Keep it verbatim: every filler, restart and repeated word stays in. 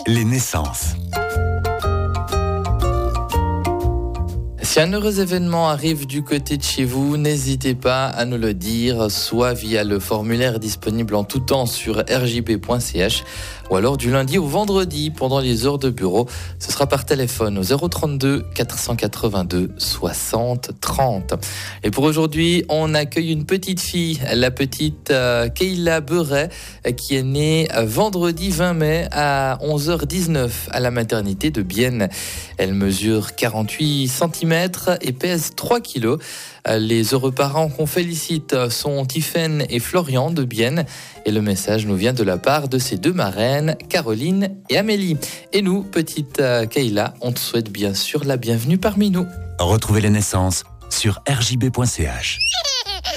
les naissances. Si un heureux événement arrive du côté de chez vous, n'hésitez pas à nous le dire, soit via le formulaire disponible en tout temps sur r j b point c h ou alors du lundi au vendredi pendant les heures de bureau. Ce sera par téléphone au zéro trente-deux quatre cent quatre-vingt-deux soixante trente. Et pour aujourd'hui, on accueille une petite fille, la petite euh, Kayla Beuret, qui est née vendredi vingt mai à onze heures dix-neuf à la maternité de Bienne. Elle mesure quarante-huit centimètres et pèse trois kilos. Les heureux parents qu'on félicite sont Tiffaine et Florian de Bienne. Et le message nous vient de la part de ces deux marraines, Caroline et Amélie. Et nous, petite Kayla, on te souhaite bien sûr la bienvenue parmi nous. Retrouvez les naissances sur r j b point c h.